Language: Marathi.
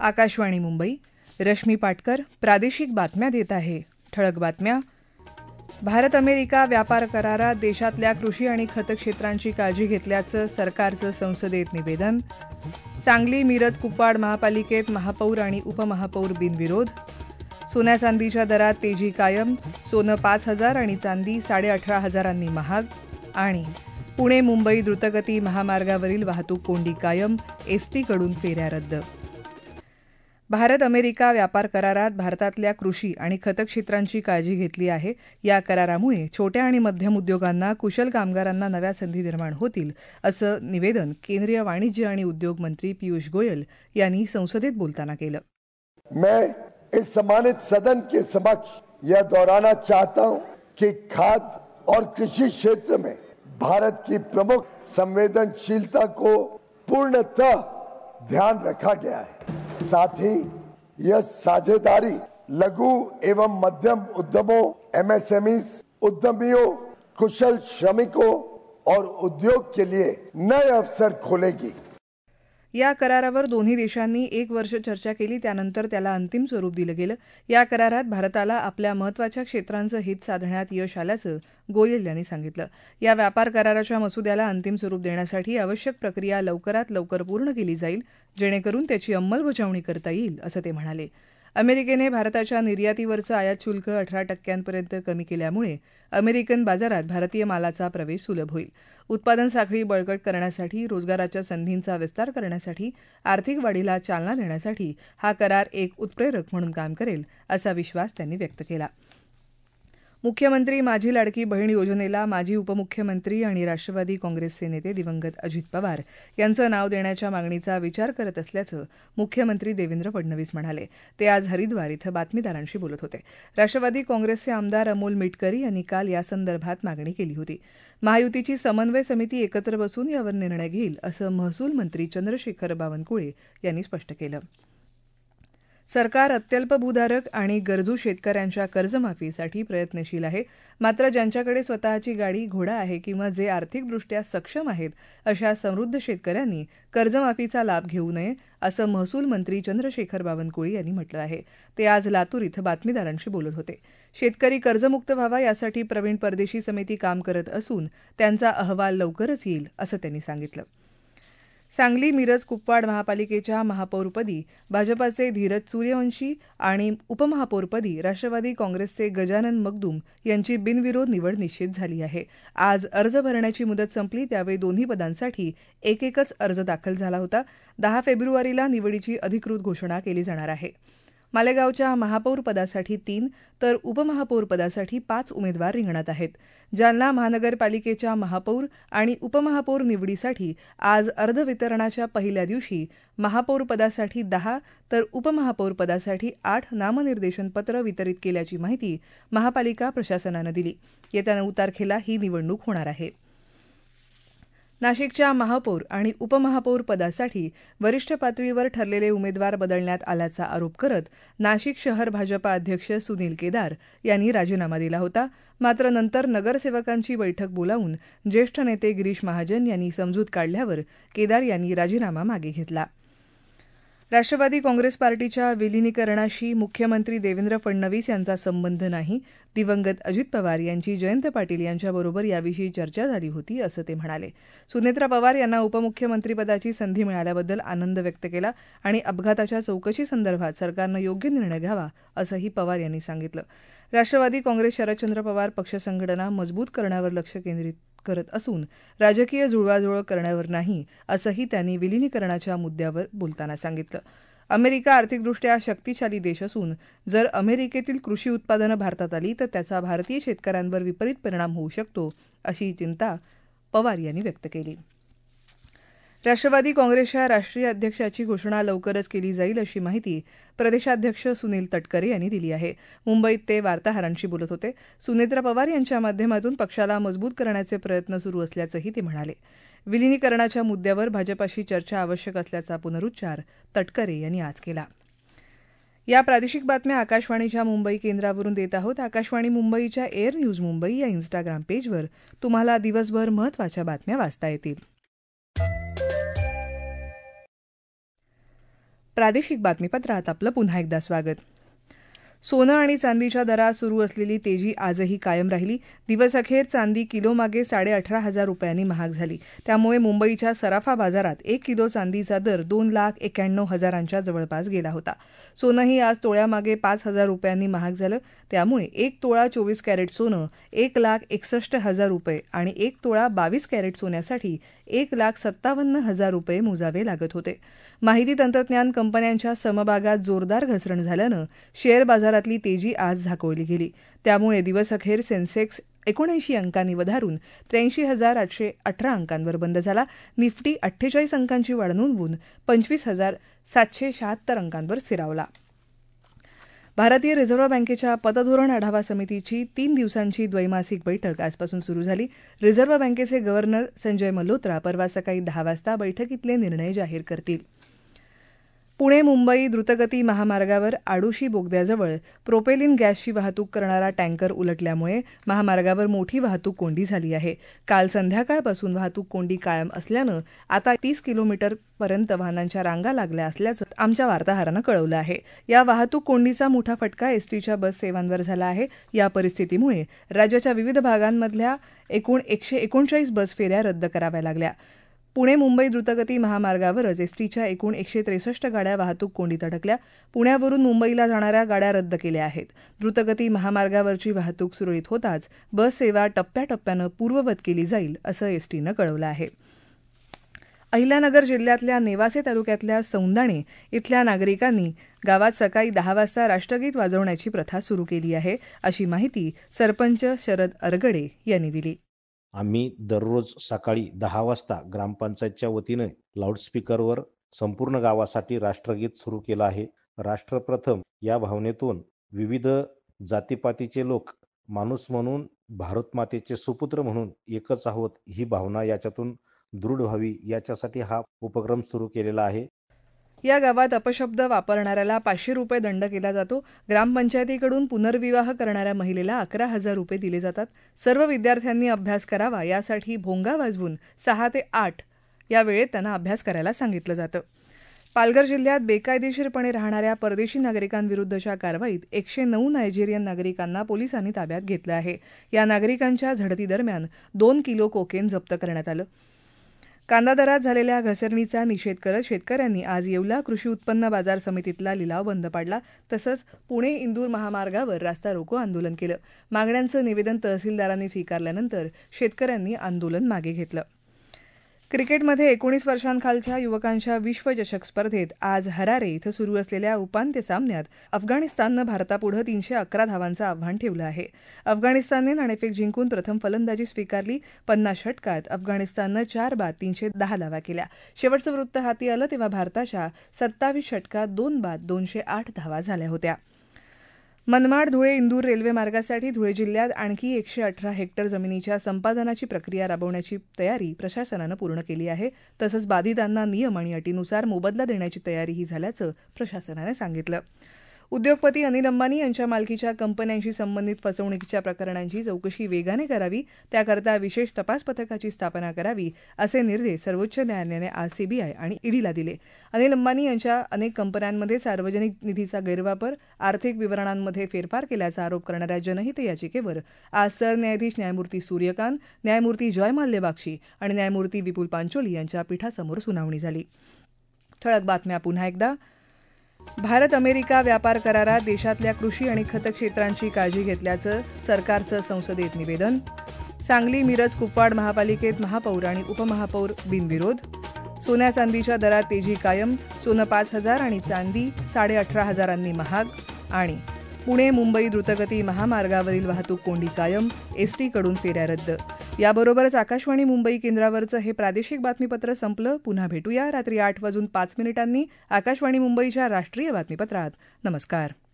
आकाशवाणी मुंबई. रश्मी पाटकर प्रादेशिक बातम्या देत आहे. ठळक बातम्या. भारत अमेरिका व्यापार करारात देशातल्या कृषी आणि खत क्षेत्रांची काळजी घेतल्याचं सरकारचं संसदेत निवेदन. सांगली मिरज कुपवाड महापालिकेत महापौर आणि उपमहापौर बिनविरोध. सोन्या चांदीच्या दरात तेजी कायम. सोनं 5,000 आणि चांदी 18,500 महाग. आणि पुणे मुंबई द्रुतगती महामार्गावरील वाहतूक कोंडी कायम. एसटीकडून फेऱ्या रद्द. भारत अमेरिका व्यापार करारात भारतातल्या कृषी आणि खत क्षेत्रांची काळजी घेतली आहे. या करारामुळे छोट्या आणि मध्यम उद्योगांना कुशल कामगारांना नव्या संधी निर्माण होतील, असं निवेदन केंद्रीय वाणिज्य आणि उद्योग मंत्री पियुष गोयल यांनी संसदेत बोलताना केलं. मैं इस सम्मानित सदन के समक्ष यह दोहराना चाहता हूं कि खाद्य और कृषि क्षेत्र में भारत की प्रमुख संवेदनशीलता को पूर्णतः ध्यान रखा गया है. साथ ही यह साझेदारी लघु एवं मध्यम उद्यमों, एमएसएमई उद्यमियों, कुशल श्रमिकों और उद्योग के लिए नए अवसर खोलेगी. या करारावर दोन्ही देशांनी 1 वर्ष चर्चा केली. त्यानंतर त्याला अंतिम स्वरूप दिलं गेलं. या करारात भारताला आपल्या महत्वाच्या क्षेत्रांचं हित साधण्यात यश आल्याचं गोयल यांनी सांगितलं. या व्यापार कराराच्या मसुद्याला अंतिम स्वरूप देण्यासाठी आवश्यक प्रक्रिया लवकरात लवकर पूर्ण केली जाईल, जेणेकरून त्याची अंमलबजावणी करता येईल, असं ते म्हणाले. अमेरिकेने भारताच्या निर्यातीवरचं आयात शुल्क 18% कमी केल्यामुळे अमेरिकन बाजारात भारतीय मालाचा प्रवेश सुलभ होईल. उत्पादन साखळी बळकट करण्यासाठी, रोजगाराच्या संधींचा विस्तार करण्यासाठी, आर्थिक वाढीला चालना देण्यासाठी हा करार एक उत्प्रेरक म्हणून काम करेल, असा विश्वास त्यांनी व्यक्त केला. मुख्यमंत्री माझी लाडकी बहीण योजनेला माजी उपमुख्यमंत्री आणि राष्ट्रवादी काँग्रेसचे नेते दिवंगत अजित पवार यांचं नाव देण्याच्या मागणीचा विचार करत असल्याचं मुख्यमंत्री देवेंद्र फडणवीस म्हणाले. ते आज हरिद्वार इथं बातमीदारांशी बोलत होते. राष्ट्रवादी काँग्रेसचे आमदार अमोल मिटकरी यांनी काल यासंदर्भात मागणी केली होती. महायुतीची समन्वय समिती एकत्र बसून यावर निर्णय घेईल, असं महसूल मंत्री चंद्रशेखर बावनकुळे यांनी स्पष्ट केलं. सरकार अत्यल्प भूधारक आणि गरजू शेतकऱ्यांच्या कर्जमाफीसाठी प्रयत्नशील आहे. मात्र ज्यांच्याकडे स्वतःची गाडी, घोडा आहे किंवा जे आर्थिकदृष्ट्या सक्षम आहेत, अशा समृद्ध शेतकऱ्यांनी कर्जमाफीचा लाभ घेऊ नये, असं महसूल मंत्री चंद्रशेखर बावनकुळे यांनी म्हटलं आहे. ते आज लातूर इथं बातमीदारांशी बोलत होते. शेतकरी कर्जमुक्त व्हावा यासाठी प्रवीण परदेशी समिती काम करत असून त्यांचा अहवाल लवकरच येईल, असं त्यांनी सांगितलं. सांगली मिरज कुपवाड महापालिकेच्या महापौरपदी भाजपाचे धीरज सूर्यवंशी आणि उपमहापौरपदी राष्ट्रवादी काँग्रेसचे गजानन मगदूम यांची बिनविरोध निवड निश्चित झाली आहे. आज अर्ज भरण्याची मुदत संपली, त्यावेळी दोन्ही पदांसाठी एकच अर्ज दाखल झाला होता. 10 फेब्रुवारीला निवडीची अधिकृत घोषणा केली जाणार आहे. मालेगावच्या महापौर पदासाठी 3 तर उपमहापौर पदासाठी 5 उमेदवार रिंगणात आहेत. जालना महानगरपालिकेच्या महापौर आणि उपमहापौर निवडीसाठी आज अर्ज वितरणाच्या पहिल्या दिवशी महापौर पदासाठी 10 तर उपमहापौर पदासाठी 8 नामनिर्देशन पत्र वितरित केल्याची माहिती महापालिका प्रशासनानं दिली. येत्या 9 तारखेला ही निवडणूक होणार आहे. नाशिकच्या महापौर आणि उपमहापौर पदासाठी वरिष्ठ पातळीवर ठरलेले उमेदवार बदलण्यात आल्याचा आरोप करत नाशिक शहर भाजपा अध्यक्ष सुनील केदार यांनी राजीनामा दिला होता. मात्र नंतर नगरसेवकांची बैठक बोलावून ज्येष्ठ नेते गिरीश महाजन यांनी समजूत काढल्यावर केदार यांनी राजीनामा मागे घेतला. राष्ट्रवादी काँग्रेस पार्टीच्या विलिनीकरणाशी मुख्यमंत्री देवेंद्र फडणवीस यांचा संबंध नाही. दिवंगत अजित पवार यांची जयंत पाटील यांच्याबरोबर याविषयी चर्चा झाली होती, असं ते म्हणाले. सुनेत्रा पवार यांना उपमुख्यमंत्रीपदाची संधी मिळाल्याबद्दल आनंद व्यक्त केला आणि अपघाताच्या चौकशीसंदर्भात सरकारनं योग्य निर्णय घ्यावा, असंही पवार यांनी सांगितलं. राष्ट्रवादी काँग्रेस शरदचंद्र पवार पक्ष संघटना मजबूत करण्यावर लक्ष केंद्रित करत असून राजकीय जुळवाजुळव करण्यावर नाही, असंही त्यांनी विलिनीकरणाच्या मुद्द्यावर बोलताना सांगितलं. अमेरिका आर्थिकदृष्ट्या शक्तिशाली देश असून जर अमेरिकेतील कृषी उत्पादनं भारतात आली तर त्याचा भारतीय शेतकऱ्यांवर विपरीत परिणाम होऊ शकतो, अशी चिंता पवार यांनी व्यक्त केली. राष्ट्रवादी काँग्रेसच्या राष्ट्रीय अध्यक्षाची घोषणा लवकरच केली जाईल, अशी माहिती प्रदेशाध्यक्ष सुनील तटकरे यांनी दिली आहे. मुंबईत ते वार्ताहरांशी बोलत होते. सुनेत्रा पवार यांच्या माध्यमातून पक्षाला मजबूत करण्याचे प्रयत्न सुरू असल्याचंही ते म्हणाले. विलिनीकरणाच्या मुद्द्यावर भाजपाशी चर्चा आवश्यक असल्याचा पुनरुच्चार तटकरे यांनी आज केला. या प्रादेशिक बातम्या आकाशवाणीच्या मुंबई केंद्रावरून देत आहोत. आकाशवाणी मुंबईच्या एअर न्यूज मुंबई या इन्स्टाग्राम पेजवर तुम्हाला दिवसभर महत्त्वाच्या बातम्या वाचता येतील. प्रादेशिक बातमीपत्रात आपलं पुन्हा एकदा स्वागत. सोनं आणि चांदीच्या दरात सुरू असलेली तेजी आजही कायम राहिली. दिवसअखेर चांदी किलोमागे 18,500 रुपयांनी महाग झाली. त्यामुळे मुंबईच्या सराफा बाजारात 1 किलो चांदीचा दर 2,91,000च्या जवळपास गेला होता. सोनंही आज तोळ्यामागे 5,000 रुपयांनी महाग झालं. त्यामुळे 1 तोळा 24 कॅरेट सोनं 1,61,000 रुपये आणि 1 तोळा 22 कॅरेट सोन्यासाठी 1,57,000 रुपये मोजावे लागत होते. माहिती तंत्रज्ञान कंपन्यांच्या समभागात जोरदार घसरण झाल्यानं शेअर बाजारातली तेजी आज झाकोळली गेली. त्यामुळे दिवसअखेर सेन्सेक्स 79 अंकांनी वधारून 83,818 अंकांवर बंद झाला. निफ्टी 48 अंकांची वाढ नोंदवून 25,776 अंकांवर स्थिरावला. भारतीय रिझर्व्ह बँकेच्या पतधोरण आढावा समितीची 3 दिवसांची द्वैमासिक बैठक आजपासून सुरू झाली. रिझर्व्ह बँकेचे गव्हर्नर संजय मल्होत्रा परवा सकाळी 10 वाजता बैठकीतले निर्णय जाहीर करतील. पुणे मुंबई द्रुतगती महामार्गावर आडोशी बोगद्याजवळ प्रोपेलिन गॅसची वाहतूक करणारा टँकर उलटल्यामुळे महामार्गावर मोठी वाहतूक कोंडी झाली आहे. काल संध्याकाळपासून वाहतूक कोंडी कायम असल्यानं आता 30 किलोमीटरपर्यंत वाहनांच्या रांगा लागल्या असल्याचं आमच्या वार्ताहरानं कळवलं आहे. या वाहतूक कोंडीचा मोठा फटका एसटीच्या बस सेवांवर झाला आहे. या परिस्थितीमुळे राज्याच्या विविध भागांमधल्या एकूण 139 बस फेऱ्या रद्द कराव्या लागल्या. पुणे मुंबई द्रुतगती महामार्गावरच एसटीच्या एकूण 163 गाड्या वाहतूक कोंडीत अडकल्या. पुण्यावरून मुंबईला जाणाऱ्या गाड्या रद्द केल्या आहेत. द्रुतगती महामार्गावरची वाहतूक सुरळीत होताच बस सेवा टप्प्याटप्प्यानं पूर्ववत केली जाईल असं एसटीनं कळवलं आहे. अहिल्यानगर जिल्ह्यातल्या नेवासे तालुक्यातल्या सौंदाणे इथल्या नागरिकांनी गावात सकाळी 10 वाजता राष्ट्रगीत वाजवण्याची प्रथा सुरू केली आहे, अशी माहिती सरपंच शरद अरगडे यांनी दिली. आम्ही दररोज सकाळी 10 वाजता ग्रामपंचायतच्या वतीने लाऊडस्पीकरवर संपूर्ण गावासाठी राष्ट्रगीत सुरू केलं आहे. राष्ट्रप्रथम या भावनेतून विविध जातीपातीचे लोक माणूस म्हणून, भारत मातेचे सुपुत्र म्हणून एकच आहोत ही भावना याच्यातून दृढ व्हावी याच्यासाठी हा उपक्रम सुरू केलेला आहे. या गावात अपशब्द वापरणाऱ्याला 500 रुपये दंड केला जातो. ग्रामपंचायतीकडून पुनर्विवाह करणाऱ्या महिलेला 11,000 रुपये दिले जातात. सर्व विद्यार्थ्यांनी अभ्यास करावा यासाठी भोंगा वाजवून 6 ते 8 या वेळेत त्यांना अभ्यास करायला सांगितलं जातं. पालघर जिल्ह्यात बेकायदेशीरपणे राहणाऱ्या परदेशी नागरिकांविरुद्धच्या कारवाईत 109 नायजेरियन नागरिकांना पोलिसांनी ताब्यात घेतलं आहे. या नागरिकांच्या झडतीदरम्यान 2 किलो कोकेन जप्त करण्यात आलं. कांदा दरात झालेल्या घसरणीचा निषेध करत शेतकऱ्यांनी आज येवला कृषी उत्पन्न बाजार समितीतला लिलाव बंद पाडला. तसंच पुणे इंदूर महामार्गावर रास्ता रोको आंदोलन केलं. मागण्यांचं निवेदन तहसीलदारांनी स्वीकारल्यानंतर शेतकऱ्यांनी आंदोलन मागे घेतलं. क्रिकेटमध्ये 19 वर्षांखालच्या युवकांच्या विश्वचषक स्पर्धेत आज हरारे इथं सुरू असलेल्या उपांत्य सामन्यात अफगाणिस्ताननं भारतापुढं 311 धावांचं आव्हान ठेवलं आहे. अफगाणिस्तानने नाणेफेक जिंकून प्रथम फलंदाजी स्वीकारली. 50 षटकात अफगाणिस्ताननं 4 बाद 310 धावा केल्या. शेवटचं वृत्त हाती आलं तेव्हा भारताच्या 27 षटकात 2 बाद 208 धावा झाल्या होत्या. मनमाड धुळे इंदूर रेल्वे मार्गासाठी धुळे जिल्ह्यात आणखी 118 हेक्टर जमिनीच्या संपादनाची प्रक्रिया राबवण्याची तयारी प्रशासनानं पूर्ण केली आहे. तसंच बाधितांना नियम आणि अटीनुसार मोबदला देण्याची तयारीही झाल्याचं प्रशासनानं सांगितलं. उद्योगपती अनिल अंबानी यांच्या मालकीच्या कंपन्यांशी संबंधित फसवणुकीच्या प्रकरणांची चौकशी वेगाने करावी, त्याकरता विशेष तपास पथकाची स्थापना करावी, असे निर्देश सर्वोच्च न्यायालयाने आज सीबीआय आणि ईडीला दिले. अनिल अंबानी यांच्या अनेक कंपन्यांमध्ये सार्वजनिक निधीचा गैरवापर, आर्थिक विवरणांमध्ये फेरफार केल्याचा आरोप करणाऱ्या जनहित याचिकेवर आज सरन्यायाधीश न्यायमूर्ती सूर्यकांत, न्यायमूर्ती जयमाल्य बाक्षी आणि न्यायमूर्ती विपुल पांचोली यांच्या पीठासमोर सुनावणी झाली. ठळक बातम्या पुन्हा एकदा. भारत अमेरिका व्यापार करारात देशातल्या कृषी आणि खत क्षेत्रांची काळजी घेतल्याचं सरकारचं संसदेत निवेदन. सांगली मिरज कुपवाड महापालिकेत महापौर आणि उपमहापौर बिनविरोध. सोन्या चांदीच्या दरात तेजी कायम, सोनं 5,000 आणि चांदी 18,500 महाग. आणि पुणे मुंबई द्रुतगती महामार्गावरील वाहतूक कोंडी कायम, एसटीकडून फेऱ्या रद्द. याबरोबरच आकाशवाणी मुंबई केंद्रावरचं हे प्रादेशिक बातमीपत्र संपलं. पुन्हा भेटूया रात्री 8:05 आकाशवाणी मुंबईच्या राष्ट्रीय बातमीपत्रात. नमस्कार.